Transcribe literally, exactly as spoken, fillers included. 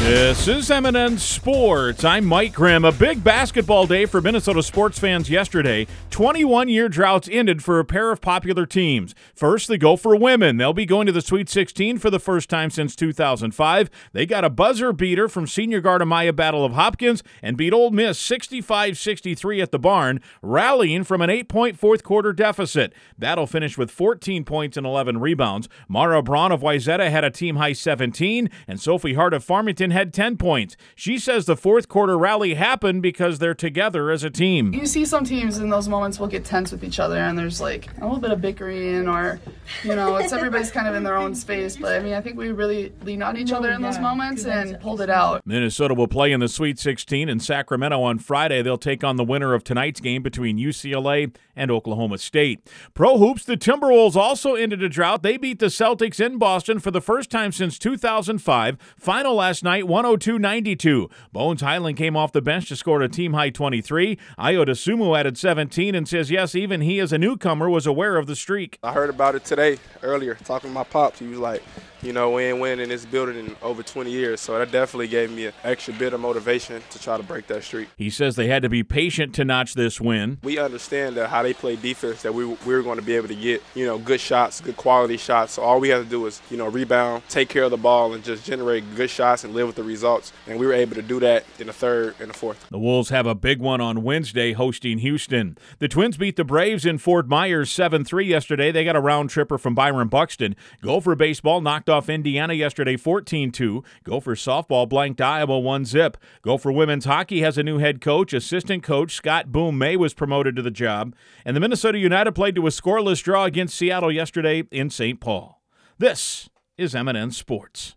This is M and N Sports. I'm Mike Grimm. A big basketball day for Minnesota sports fans yesterday. twenty-one-year droughts ended for a pair of popular teams. First, the Gopher women. They'll be going to the Sweet sixteen for the first time since two thousand five. They got a buzzer beater from senior guard Amaya Battle of Hopkins and beat Ole Miss sixty-five sixty-three at the barn, rallying from an eight-point fourth-quarter deficit. Battle finished with fourteen points and eleven rebounds. Mara Braun of Wayzata had a team-high seventeen, and Sophie Hart of Farmington had ten points. She says the fourth quarter rally happened because they're together as a team. You see some teams in those moments will get tense with each other and there's like a little bit of bickering or, you know, it's everybody's kind of in their own space. But I mean, I think we really leaned on each other in those moments and pulled it out. Minnesota will play in the Sweet sixteen in Sacramento on Friday. They'll take on the winner of tonight's game between U C L A and Oklahoma State. Pro Hoops, the Timberwolves also ended a drought. They beat the Celtics in Boston for the first time since two thousand five. Final last night, one oh two ninety-two. Bones Highland came off the bench to score a team-high twenty-three. Ayo Dosunmu added seventeen and says, yes, even he as a newcomer was aware of the streak. I heard about it today, earlier, talking to my pops. He was like, you know, we ain't winning in this building in over twenty years, so that definitely gave me an extra bit of motivation to try to break that streak. He says they had to be patient to notch this win. We understand that how they play defense, that we, we were going to be able to get, you know, good shots, good quality shots. So all we had to do was, you know, rebound, take care of the ball, and just generate good shots and live with the results. And we were able to do that in the third and the fourth. The Wolves have a big one on Wednesday hosting Houston. The Twins beat the Braves in Fort Myers seven three yesterday. They got a round tripper from Byron Buxton. Gopher baseball knocked off Indiana yesterday fourteen two. Gopher softball blanked Iowa one zip. Gopher women's hockey has a new head coach. Assistant coach Scott Boom May was promoted to the job. And the Minnesota United played to a scoreless draw against Seattle yesterday in Saint Paul. This is M and N Sports.